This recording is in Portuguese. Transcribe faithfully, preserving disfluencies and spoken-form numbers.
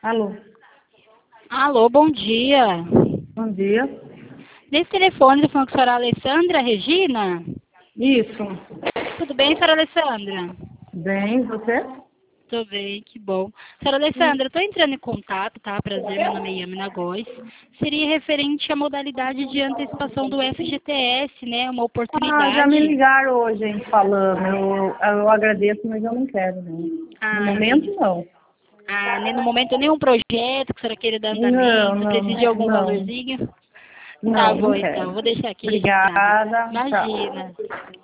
Alô, Alô, bom dia. bom dia. Nesse telefone, eu falando com a senhora Alessandra Regina? Isso. Tudo bem, senhora Alessandra? Bem, você? Tudo bem, que bom. Senhora Alessandra, eu estou entrando em contato, tá? Prazer, meu nome é Yamina Góes. Seria referente à modalidade de antecipação do F G T S, né? Uma Ah, já me oportunidade. ligaram hoje, hein, falando. Eu, eu agradeço, mas eu não quero, não. No Ah, momento, entendi. não. Ah, né, no momento, nenhum projeto que a senhora queira dar Não, andamento, não, precisa de algum não. valorzinho? Tá Não, bom, não então. quero. Vou deixar aqui registrado. Obrigada. Tchau. Imagina.